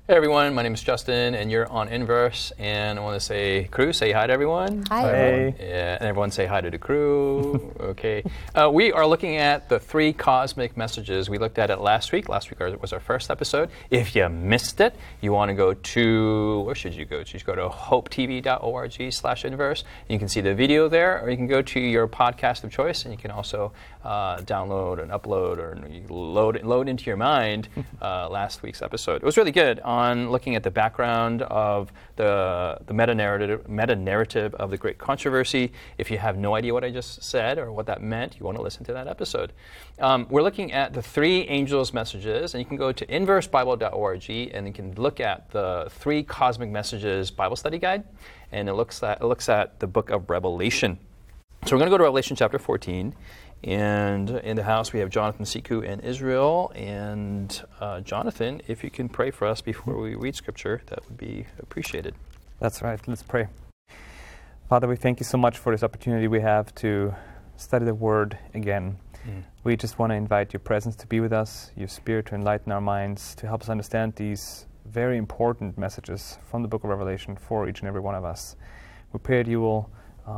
Hey everyone, my name is Justin, and you're on Inverse. And I want to say, crew, say hi to everyone. Hi. Hey. Yeah, and everyone say hi to the crew. Okay. We are looking at the three cosmic messages. We looked at it last week. Last week was our first episode. If you missed it, you want to go to, where should you go to? You should go to hopetv.org/inverse. You can see the video there, or you can go to your podcast of choice, and you can also download and upload or load into your mind last week's episode. It was really good on looking at the background of the meta-narrative of the Great Controversy. If you have no idea what I just said or what that meant, you want to listen to that episode. We're looking at the three angels' messages, and you can go to inversebible.org, and you can look at the three cosmic messages Bible study guide, and it looks at the book of Revelation. So we're going to go to Revelation chapter 14. And in the house, we have Jonathan Siku and Israel. And Jonathan, if you can pray for us before we read Scripture, that would be appreciated. That's right. Let's pray. Father, we thank you so much for this opportunity we have to study the Word again. We just want to invite your presence to be with us, your Spirit to enlighten our minds, to help us understand these very important messages from the book of Revelation for each and every one of us. We pray that you will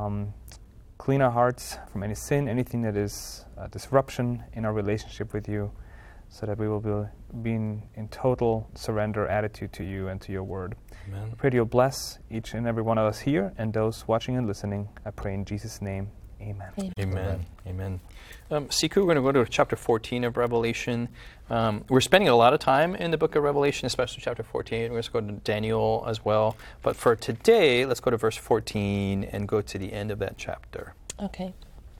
clean our hearts from any sin, anything that is disruption in our relationship with you, so that we will be in total surrender attitude to you and to your word. Amen. I pray that you'll bless each and every one of us here and those watching and listening. I pray in Jesus' name. Amen. Amen. Amen. Siku, we're going to go to chapter 14 of Revelation. We're spending a lot of time in the book of Revelation, especially chapter 14. We're going to go to Daniel as well. But for today, let's go to verse 14 and go to the end of that chapter. Okay.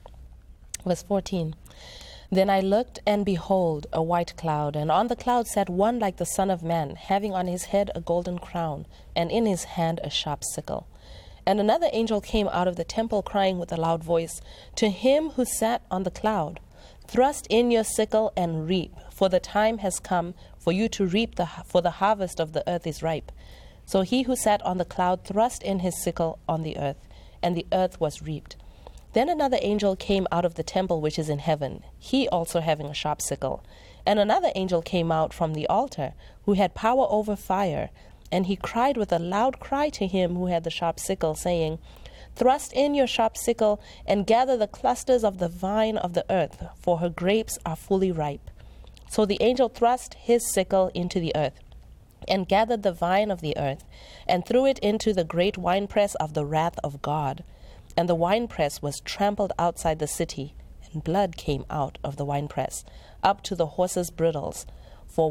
Verse 14. Then I looked, and behold, a white cloud, and on the cloud sat one like the Son of Man, having on his head a golden crown, and in his hand a sharp sickle. And another angel came out of the temple, crying with a loud voice, to him who sat on the cloud, Thrust in your sickle and reap, for the time has come for you to reap, for the harvest of the earth is ripe. So he who sat on the cloud thrust in his sickle on the earth, and the earth was reaped. Then another angel came out of the temple which is in heaven, he also having a sharp sickle. And another angel came out from the altar, who had power over fire, and he cried with a loud cry to him who had the sharp sickle, saying, Thrust in your sharp sickle, and gather the clusters of the vine of the earth, for her grapes are fully ripe. So the angel thrust his sickle into the earth, and gathered the vine of the earth, and threw it into the great winepress of the wrath of God. And the winepress was trampled outside the city, and blood came out of the winepress, up to the horses' bridles, for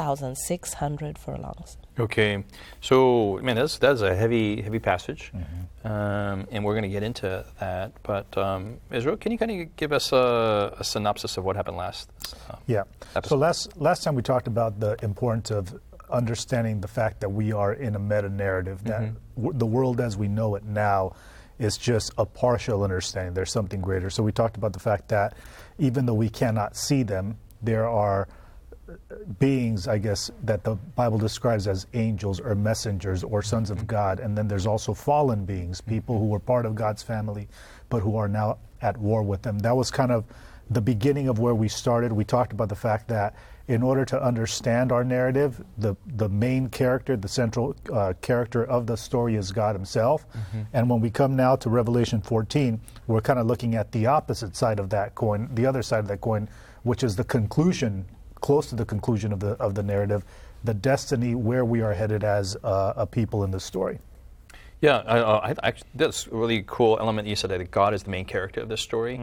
1,600 furlongs. Okay, so man, that's a heavy passage, and we're going to get into that. But Israel, can you kind of give us a synopsis of what happened last? So last time we talked about the importance of understanding the fact that we are in a meta-narrative, that the world as we know it now is just a partial understanding. There's something greater. So we talked about the fact that even though we cannot see them, there are beings, I guess, that the Bible describes as angels or messengers or sons of God. And then there's also fallen beings, people who were part of God's family, but who are now at war with them. That was kind of the beginning of where we started. We talked about the fact that in order to understand our narrative, the main character, the central character of the story is God himself. And when we come now to Revelation 14, we're kind of looking at the opposite side of that coin, the other side of that coin, which is the conclusion, close to the conclusion of the narrative, the destiny where we are headed as a people in this story. Yeah, I that's a really cool element you said, that God is the main character of this story.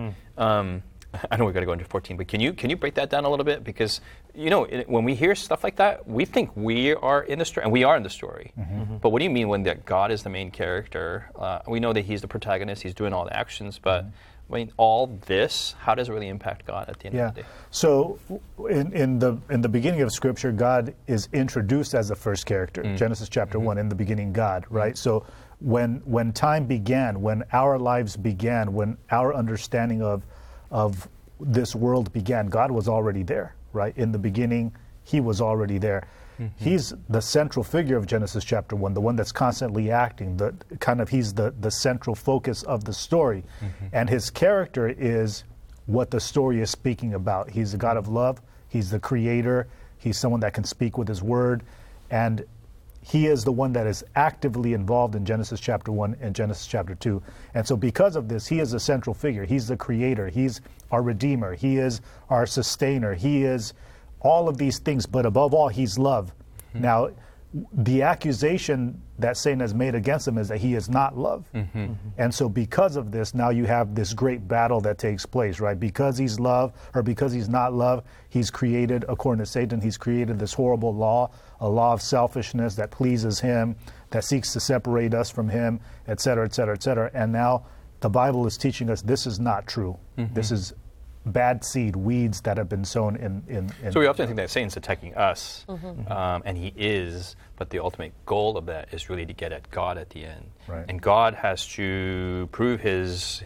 I know we've got to go into 14, but can you break that down a little bit? Because, when we hear stuff like that, we think we are in the story, and we are in the story. But what do you mean when that God is the main character? We know that he's the protagonist, he's doing all the actions, but all this, how does it really impact God at the end of the day? So in the beginning of Scripture, God is introduced as the first character. Genesis chapter 1, in the beginning God, right? So when time began, when our lives began, when our understanding of this world began, God was already there, right? In the beginning, he was already there. He's the central figure of Genesis chapter 1, the one that's constantly acting, he's the central focus of the story. And his character is what the story is speaking about. He's a God of love, he's the creator, he's someone that can speak with his word, and he is the one that is actively involved in Genesis chapter 1 and Genesis chapter 2. And so because of this, he is a central figure. He's the creator. He's our redeemer. He is our sustainer. He is all of these things, but above all, he's love. Mm-hmm. Now, the accusation that Satan has made against him is that he is not love. Mm-hmm. Mm-hmm. And so because of this, now you have this great battle that takes place, right? Because he's love, or because he's not love, he's created, according to Satan, he's created this horrible law, a law of selfishness that pleases him, that seeks to separate us from him, et cetera, et cetera, et cetera. And now the Bible is teaching us this is not true. Mm-hmm. This is bad seed, weeds that have been sown in So we often think that Satan's attacking us, and he is, but the ultimate goal of that is really to get at God at the end. Right. And God has to prove his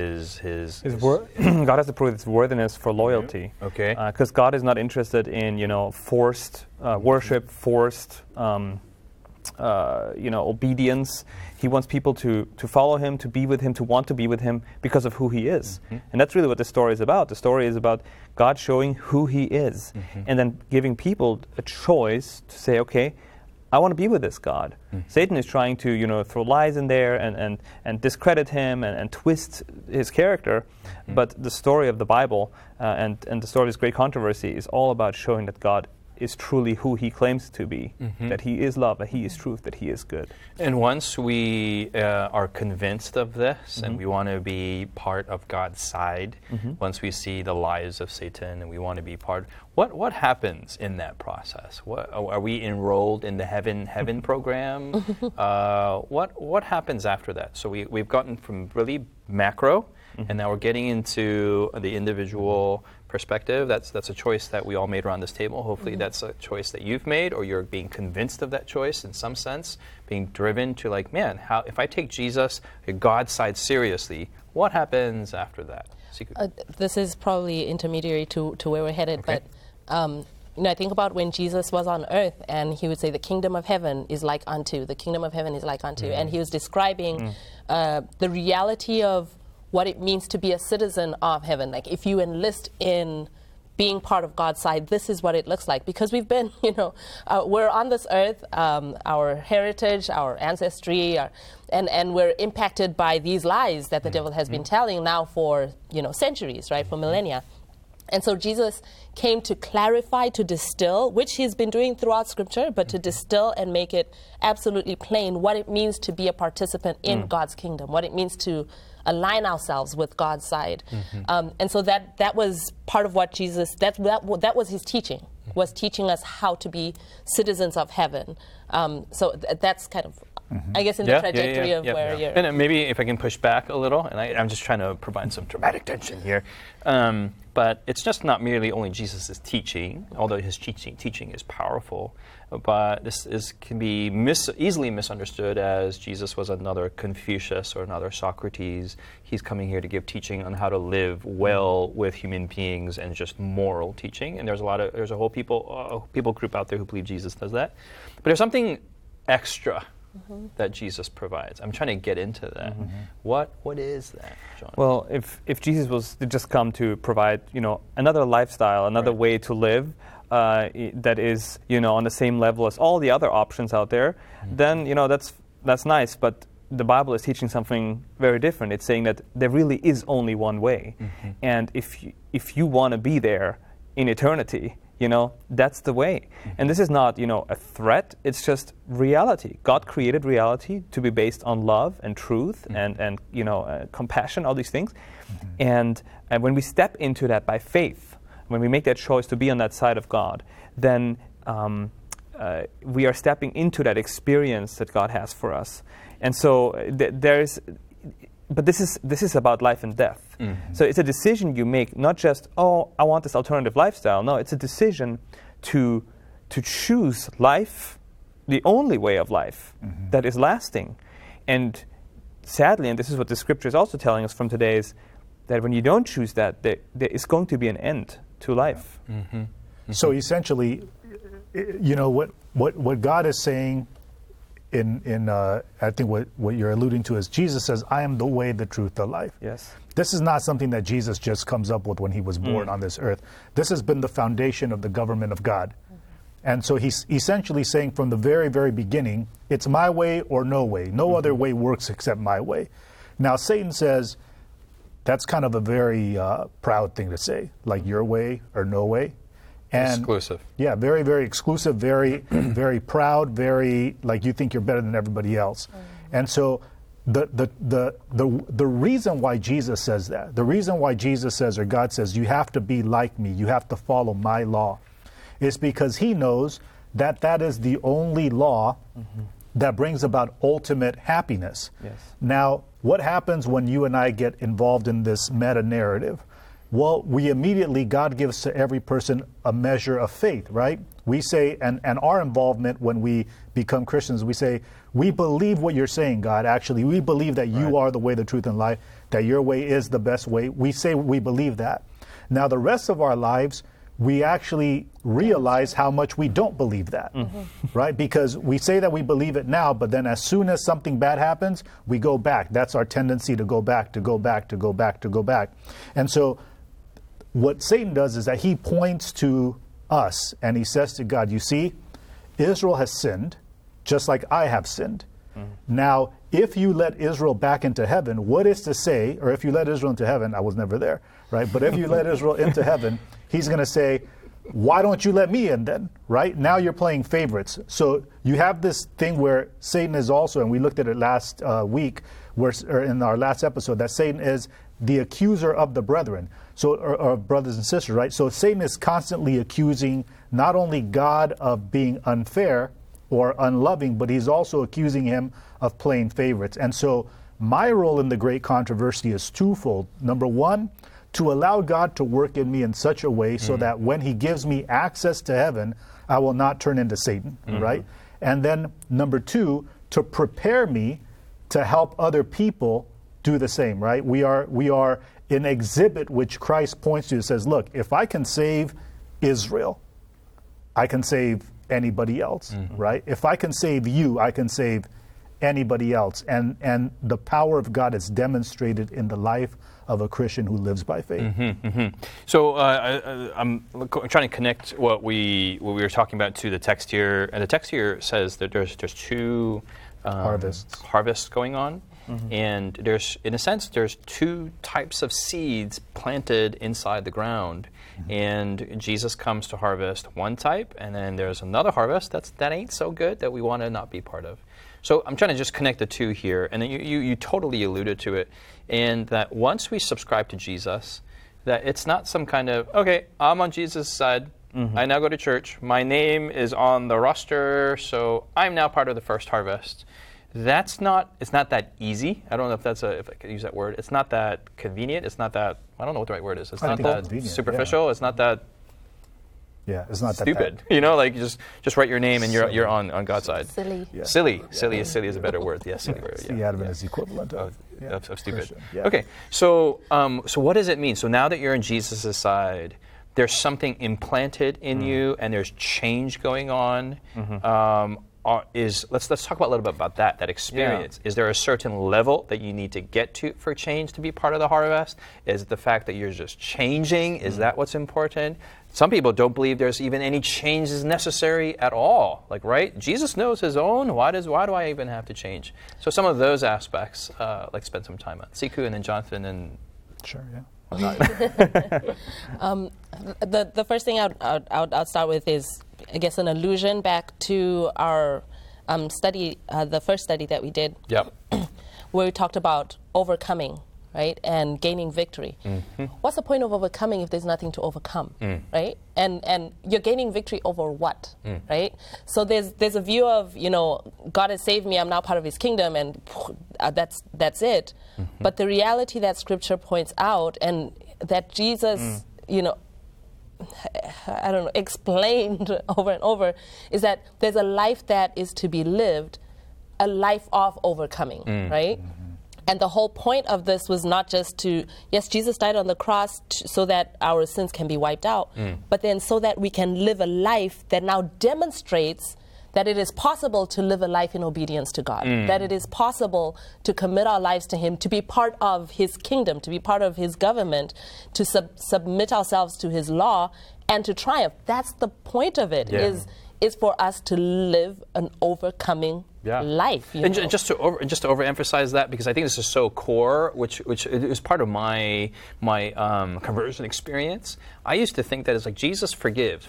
God has to prove his worthiness for loyalty. Okay. Because God is not interested in, forced worship, forced obedience. He wants people to follow him, to be with him, to want to be with him because of who he is. Mm-hmm. And that's really what the story is about. The story is about God showing who he is, and then giving people a choice to say, okay, I want to be with this God. Mm-hmm. Satan is trying to, throw lies in there and discredit him and twist his character. Mm-hmm. But the story of the Bible and the story of this great controversy is all about showing that God is truly who he claims to be, that he is love, that he is truth, that he is good. And once we are convinced of this and we want to be part of God's side, once we see the lies of Satan and we want to be part, what happens in that process? Are we enrolled in the heaven program? What happens after that? So we've gotten from really macro, and now we're getting into the individual perspective. That's a choice that we all made around this table. Hopefully that's a choice that you've made, or you're being convinced of that choice in some sense, being driven to if I take Jesus, God's side seriously, what happens after that? This is probably intermediary to where we're headed, okay. But I think about when Jesus was on earth and he would say, the kingdom of heaven is like unto, the kingdom of heaven is like unto, and he was describing the reality of what it means to be a citizen of heaven. Like if you enlist in being part of God's side, this is what it looks like. Because we've been, we're on this earth, our heritage, our ancestry, and we're impacted by these lies that the devil has been telling now for, centuries, right, for millennia. And so Jesus came to clarify, to distill, which he's been doing throughout Scripture, but to distill and make it absolutely plain what it means to be a participant in God's kingdom, what it means to align ourselves with God's side. And so that was part of what Jesus, that was his teaching, was teaching us how to be citizens of heaven. So that's kind of, I guess, in the trajectory of where you're... And maybe if I can push back a little, and I'm just trying to provide some dramatic tension here, but it's just not merely only Jesus' teaching, although his teaching is powerful, but this can be easily misunderstood as Jesus was another Confucius or another Socrates. He's coming here to give teaching on how to live well with human beings and just moral teaching. And there's a whole people group out there who believe Jesus does that. But there's something extra that Jesus provides. I'm trying to get into that. What is that, John? Well, if Jesus was to just come to provide, another lifestyle, another way to live that is, on the same level as all the other options out there, then that's nice. But the Bible is teaching something very different. It's saying that there really is only one way, and if you want to be there in eternity, that's the way. And this is not, a threat. It's just reality. God created reality to be based on love and truth and compassion, all these things. And when we step into that by faith, when we make that choice to be on that side of God, then we are stepping into that experience that God has for us. And so but this is about life and death. So it's a decision you make, not just, I want this alternative lifestyle. No, it's a decision to choose life, the only way of life that is lasting. And sadly, and this is what the Scripture is also telling us from today, is that when you don't choose that, there is going to be an end to life. So essentially, what God is saying in I think what you're alluding to is Jesus says, I am the way, the truth, the life. Yes. This is not something that Jesus just comes up with when he was born on this earth. This has been the foundation of the government of God. And so he's essentially saying from the very, very beginning, it's my way or no way. No other way works except my way. Now, Satan says that's kind of a very proud thing to say, like your way or no way. And exclusive. Yeah, very, very exclusive, very, very proud, very like you think you're better than everybody else. And so the reason why Jesus says that, the reason why Jesus says or God says you have to be like me, you have to follow my law, is because he knows that that is the only law that brings about ultimate happiness. Yes. Now, what happens when you and I get involved in this meta-narrative? Well, we immediately, God gives to every person a measure of faith, right? We say, and our involvement when we become Christians, we say, we believe what you're saying, God. Actually, we believe that you are the way, the truth, and life, that your way is the best way. We say we believe that. Now, the rest of our lives, we actually realize how much we don't believe that, right? Because we say that we believe it now, but then as soon as something bad happens, we go back. That's our tendency to go back, to go back, to go back, to go back. And so what Satan does is that he points to us and he says to God, you see, Israel has sinned just like I have sinned. Now, if you let Israel back into heaven, what is to say, or if you let Israel into heaven, I was never there, right? But if you let Israel into heaven, he's going to say, why don't you let me in then, right? Now you're playing favorites. So you have this thing where Satan is also, and we looked at it last week, or in our last episode, that Satan is the accuser of the brethren, so or brothers and sisters, right? So Satan is constantly accusing not only God of being unfair or unloving, but he's also accusing him of playing favorites. And so my role in the great controversy is twofold. Number one, to allow God to work in me in such a way so that when he gives me access to heaven, I will not turn into Satan, right? And then number two, to prepare me to help other people do the same, right? We are an exhibit which Christ points to. It says, look, if I can save Israel, I can save anybody else, right? If I can save you, I can save anybody else. And the power of God is demonstrated in the life of a Christian who lives by faith. So I'm trying to connect what we were talking about to the text here. And the text here says that there's two harvests going on. And there's, in a sense, there's two types of seeds planted inside the ground. And Jesus comes to harvest one type, and then there's another harvest that ain't so good that we want to not be part of. So I'm trying to just connect the two here, and then you totally alluded to it, and that once we subscribe to Jesus, that it's not some kind of, okay, I'm on Jesus' side, I now go to church, my name is on the roster, so I'm now part of the first harvest. It's not that easy. I don't know if I could use that word. It's not that convenient. It's not that, I don't know what the right word is. It's not that superficial. Yeah. It's not that it's not stupid. That you know, like just write your name and you're on God's side. Silly. Yeah. Silly is a better word. Yes, silly word. The Advent is equivalent of stupid. Yeah. Okay, so what does it mean? So now that you're in Jesus' side, there's something implanted in you, and there's change going on. Let's talk about a little bit about that experience. Yeah. Is there a certain level that you need to get to for change to be part of the harvest? Is it the fact that you're just changing? Is that what's important? Some people don't believe there's even any changes necessary at all. Like, right? Jesus knows his own. Why do I even have to change? So some of those aspects, spend some time on. Siku and then Jonathan and... Sure, yeah. The first thing I'll start with is, I guess, an allusion back to our study, the first study that we did, where we talked about overcoming, right, and gaining victory. What's the point of overcoming if there's nothing to overcome, right? And you're gaining victory over what, right? So there's a view of, God has saved me, I'm now part of his kingdom, and that's it. But the reality that Scripture points out, and that Jesus, explained over and over, is that there's a life that is to be lived, a life of overcoming, right? And the whole point of this was not just yes, Jesus died on the cross so that our sins can be wiped out, but then so that we can live a life that now demonstrates that it is possible to live a life in obedience to God, that it is possible to commit our lives to him, to be part of his kingdom, to be part of his government, to submit ourselves to his law, and to triumph. That's the point of it, is for us to live an overcoming life. And just to overemphasize that, because I think this is so core, which is part of my conversion experience. I used to think that it's like Jesus forgive,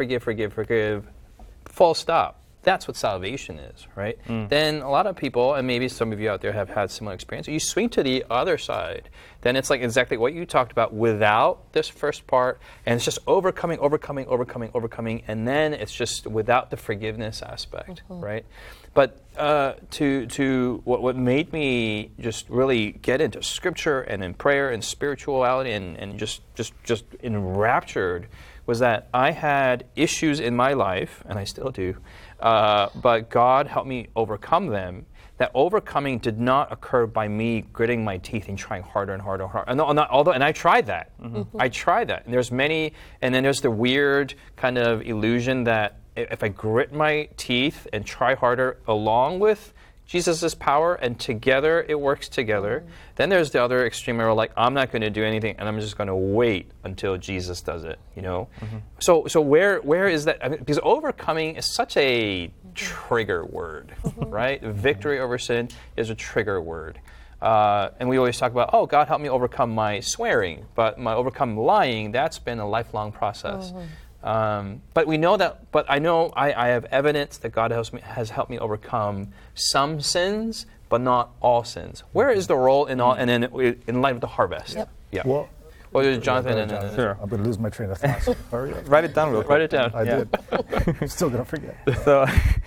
full stop. That's what salvation is, right? Then a lot of people, and maybe some of you out there have had similar experience, you swing to the other side, then it's like exactly what you talked about without this first part, and it's just overcoming, and then it's just without the forgiveness aspect, right? But to what made me just really get into Scripture and in prayer and spirituality and just enraptured was that I had issues in my life, and I still do, but God helped me overcome them. That overcoming did not occur by me gritting my teeth and trying harder and harder and harder. And I tried that. I tried that. And and then there's the weird kind of illusion that if I grit my teeth and try harder along with Jesus' power and together it works together, then there's the other extreme where like, I'm not going to do anything and I'm just going to wait until Jesus does it, you know? So where is that? I mean, because overcoming is such a trigger word, right? Victory over sin is a trigger word. And we always talk about, oh, God helped me overcome my swearing, but my overcome lying, that's been a lifelong process. But we know that. But I know I have evidence that God has helped me overcome some sins, but not all sins. Where is the role in all, and in light of the harvest? Yep. Yeah. Well, Jonathan. Sure. I'm going to lose my train of thought. Write it down real quick. Write it down. I did. I'm still going to forget. So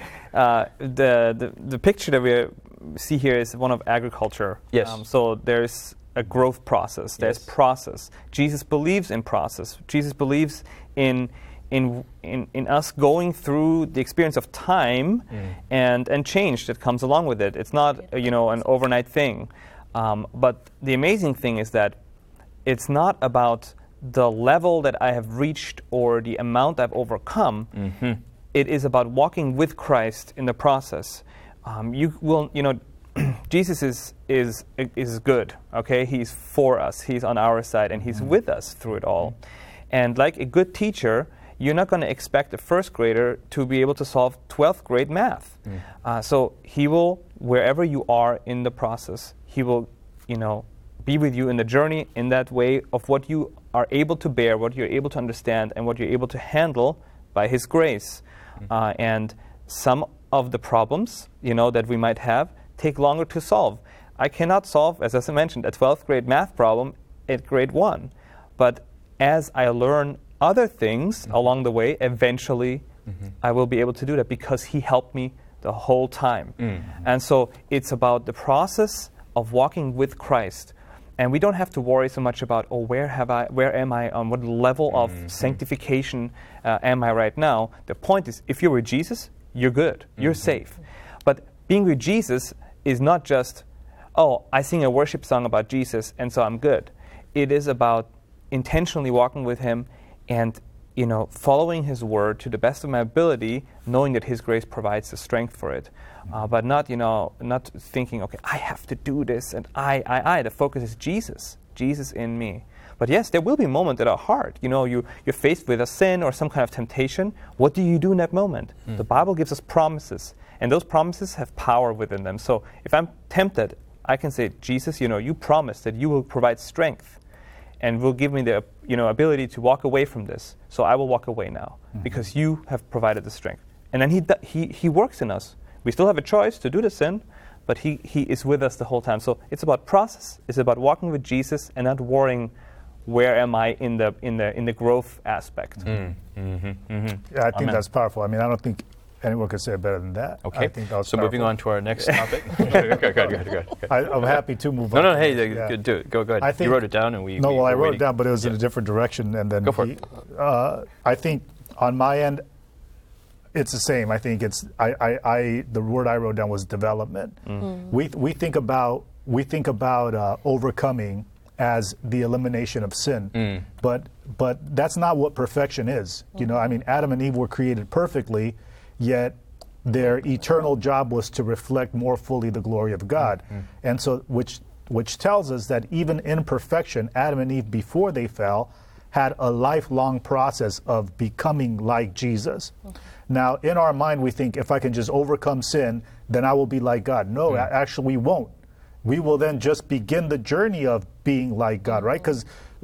the picture that we see here is one of agriculture. Yes. So there's a growth process. There's process. Jesus believes in process. Jesus believes in us going through the experience of time and change that comes along with it. It's not an overnight thing. But the amazing thing is that it's not about the level that I have reached or the amount I've overcome. It is about walking with Christ in the process. Jesus is good, okay? He's for us. He's on our side, and He's with us through it all. And like a good teacher, you're not going to expect a first grader to be able to solve 12th grade math. So He will, wherever you are in the process, He will, be with you in the journey in that way of what you are able to bear, what you're able to understand, and what you're able to handle by His grace. And some of the problems, that we might have take longer to solve. I cannot solve, as I mentioned, a 12th grade math problem at grade 1. But as I learn other things along the way, eventually I will be able to do that because He helped me the whole time. And so it's about the process of walking with Christ. And we don't have to worry so much about, where am I, on what level of sanctification am I right now? The point is, if you're with Jesus, you're good, you're safe. But being with Jesus is not just, I sing a worship song about Jesus and so I'm good. It is about intentionally walking with Him and following His word to the best of my ability, knowing that His grace provides the strength for it. But not thinking, okay, I have to do this and I. The focus is Jesus in me. But yes, there will be moments that are hard. You're faced with a sin or some kind of temptation. What do you do in that moment? The Bible gives us promises, and those promises have power within them. So if I'm tempted, I can say, Jesus, you promised that you will provide strength and will give me the ability to walk away from this. So I will walk away now because you have provided the strength. And then he works in us. We still have a choice to do the sin, but he is with us the whole time. So it's about process. It's about walking with Jesus and not worrying, where am I in the growth aspect. Yeah, I think that's powerful. I mean, I don't think anyone could say it better than that. Okay. I think that was so powerful. moving on to our next topic. Go. I'm happy to move on. No, hey, do it. Go ahead. You wrote it down, and I wrote it down, but it was in a different direction, and then go for it. I think on my end, it's the same. I think it's the word I wrote down was development. We think about overcoming as the elimination of sin, but that's not what perfection is. I mean, Adam and Eve were created perfectly, yet their eternal job was to reflect more fully the glory of God, and so which tells us that even in perfection, Adam and Eve before they fell had a lifelong process of becoming like Jesus. Okay. Now, in our mind, we think if I can just overcome sin, then I will be like God. No, actually we won't. We will then just begin the journey of being like God, right? Because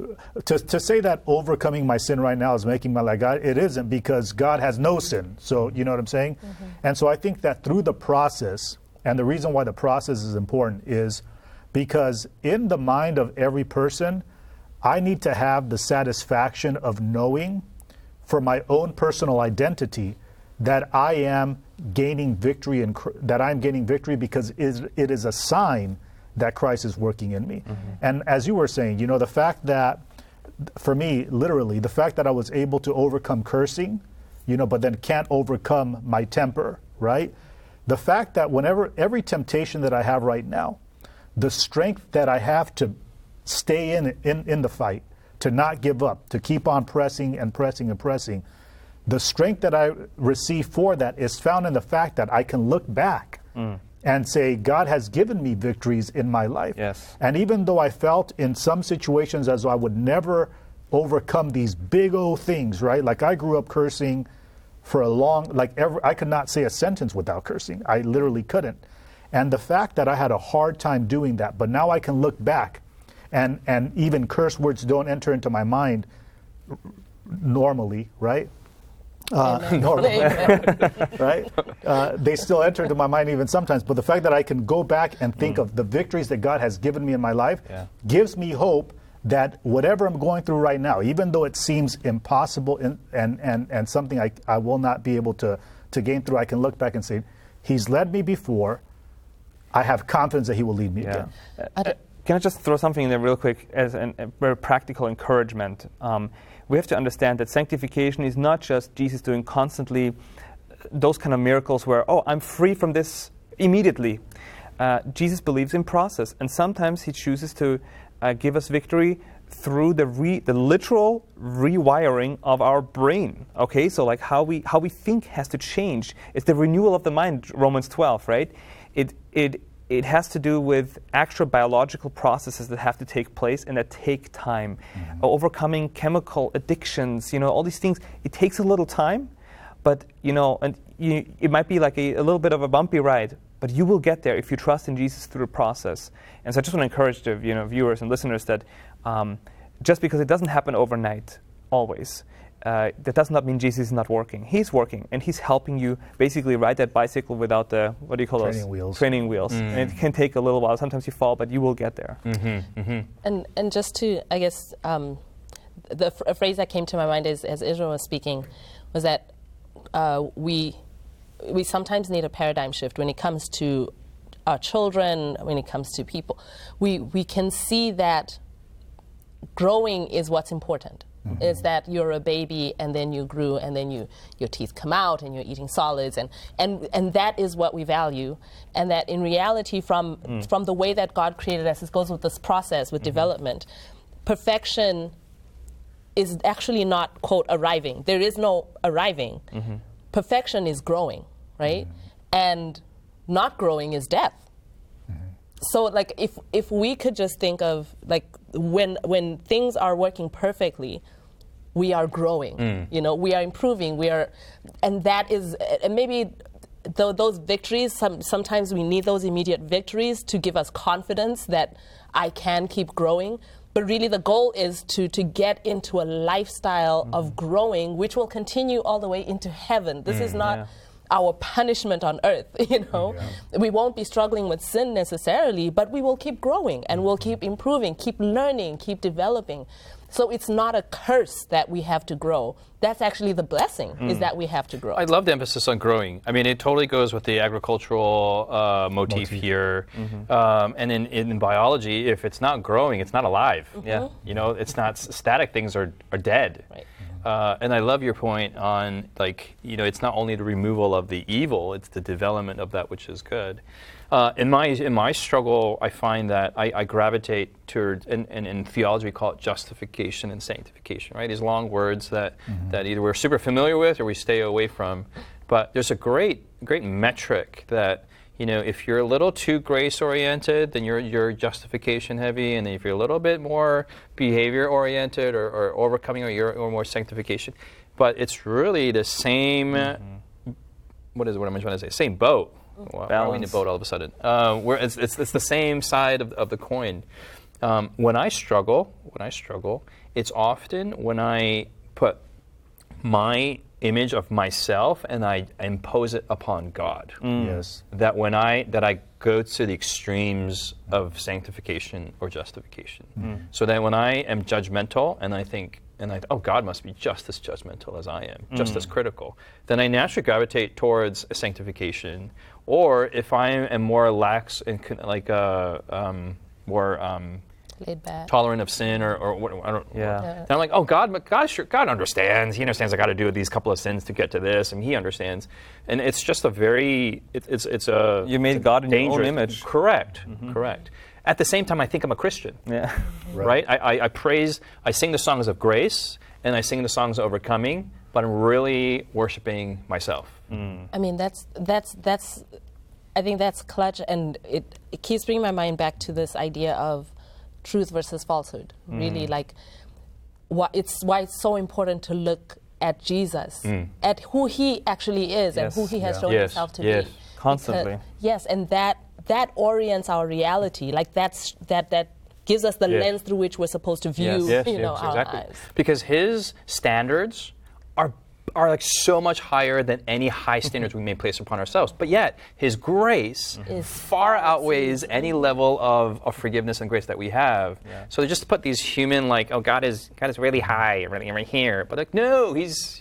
to say that overcoming my sin right now is making me like God, it isn't, because God has no sin. So, you know what I'm saying? And so I think that through the process, and the reason why the process is important is because in the mind of every person, I need to have the satisfaction of knowing for my own personal identity that I am gaining victory, and that I'm gaining victory because it is a sign that Christ is working in me. And as you were saying, you know, the fact that, for me, literally, the fact that I was able to overcome cursing, you know, but then can't overcome my temper, right? The fact that every temptation that I have right now, the strength that I have to stay in the fight, to not give up, to keep on pressing and pressing and pressing, the strength that I receive for that is found in the fact that I can look back and say, God has given me victories in my life. Yes. And even though I felt in some situations as though I would never overcome these big old things, right? Like I grew up cursing for a long, I could not say a sentence without cursing. I literally couldn't. And the fact that I had a hard time doing that, but now I can look back and even curse words don't enter into my mind normally, right? Normally, right? They still enter into my mind even sometimes. But the fact that I can go back and think of the victories that God has given me in my life gives me hope that whatever I'm going through right now, even though it seems impossible and something I will not be able to gain through, I can look back and say, He's led me before. I have confidence that He will lead me again. Can I just throw something in there real quick as a very practical encouragement? We have to understand that sanctification is not just Jesus doing constantly those kind of miracles where, I'm free from this immediately. Jesus believes in process, and sometimes He chooses to give us victory through the literal rewiring of our brain. Okay, so like how we think has to change. It's the renewal of the mind, Romans 12, right? It has to do with actual biological processes that have to take place and that take time. Overcoming chemical addictions, all these things, it takes a little time, but, it might be like a little bit of a bumpy ride, but you will get there if you trust in Jesus through the process. And so I just want to encourage the viewers and listeners that just because it doesn't happen overnight, always, that does not mean Jesus is not working. He's working, and He's helping you basically ride that bicycle without the, what do you call those? Training wheels. And it can take a little while. Sometimes you fall, but you will get there. And just to, I guess, a phrase that came to my mind as Israel was speaking was that we sometimes need a paradigm shift when it comes to our children, when it comes to people. We can see that growing is what's important. Is that you're a baby and then you grew and then your teeth come out and you're eating solids and that is what we value, and that in reality from the way that God created us, it goes with this process with development. Perfection is actually not, quote, arriving. There is no arriving. Perfection is growing, right? And not growing is death. So like if we could just think of like when things are working perfectly, we are growing, we are improving, and that is, and maybe those victories, sometimes we need those immediate victories to give us confidence that I can keep growing. But really the goal is to get into a lifestyle of growing, which will continue all the way into heaven. This is not our punishment on earth, We won't be struggling with sin necessarily, but we will keep growing and we'll keep improving, keep learning, keep developing. So it's not a curse that we have to grow. That's actually the blessing, is that we have to grow. I love the emphasis on growing. I mean, it totally goes with the agricultural motif here. And in biology, if it's not growing, it's not alive. It's not static. Things are dead. Right. And I love your point on, it's not only the removal of the evil, it's the development of that which is good. In my struggle, I find that I gravitate towards, and in theology we call it justification and sanctification, right? These long words that either we're super familiar with or we stay away from. But there's a great metric that if you're a little too grace-oriented, then you're justification-heavy, and if you're a little bit more behavior-oriented or overcoming, or more sanctification. But it's really the same. What am I trying to say? Same boat. Why are we in a boat all of a sudden? Where it's the same side of the coin. When I struggle, it's often when I put my image of myself and I impose it upon God. Yes. That I go to the extremes of sanctification or justification. So that when I am judgmental and I think, oh, God must be just as judgmental as I am, just as critical, then I naturally gravitate towards sanctification. Or if I am more lax and more laid back, tolerant of sin, or what, I don't. Yeah. Then I'm like, oh, God understands. He understands I got to do these couple of sins to get to this, and He understands. And it's just a very, it's a. You made God in your own dangerous image. Correct. At the same time, I think I'm a Christian. Yeah. Right? I praise. I sing the songs of grace, and I sing the songs of overcoming, but I'm really worshiping myself. I mean, that's I think that's clutch, and it keeps bringing my mind back to this idea of truth versus falsehood. Really, like, why it's so important to look at Jesus, at who He actually is, and who He has shown Himself to be. Constantly. Yes, and that orients our reality. Like that gives us the lens through which we're supposed to view, our lives. Because His standards are like so much higher than any high standards we may place upon ourselves. But yet, His grace far outweighs any level of forgiveness and grace that we have. Yeah. So just to put these human, like, oh, God is really high, really right here. But like, no, He's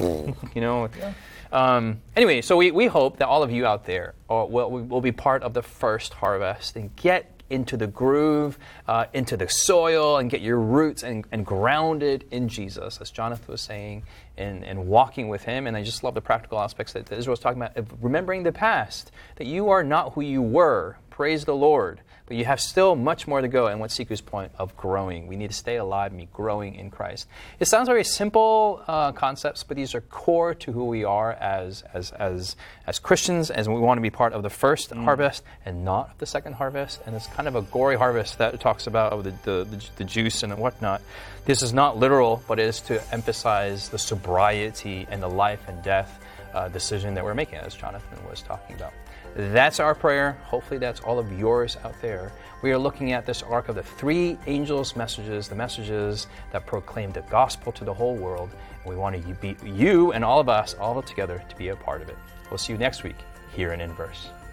Anyway, so we hope that all of you out there will be part of the first harvest and get into the groove, into the soil, and get your roots and grounded in Jesus, as Jonathan was saying, and walking with Him. And I just love the practical aspects that Israel was talking about, of remembering the past, that you are not who you were. Praise the Lord. But you have still much more to go, and what Siku's point of growing. We need to stay alive and be growing in Christ. It sounds very simple concepts, but these are core to who we are as Christians, as we want to be part of the first harvest and not of the second harvest. And it's kind of a gory harvest that talks about of the juice and whatnot. This is not literal, but it is to emphasize the sobriety and the life and death decision that we're making, as Jonathan was talking about. That's our prayer. Hopefully that's all of yours out there. We are looking at this arc of the three angels' messages, the messages that proclaim the gospel to the whole world. And we want to be you and all of us all together to be a part of it. We'll see you next week here in Inverse.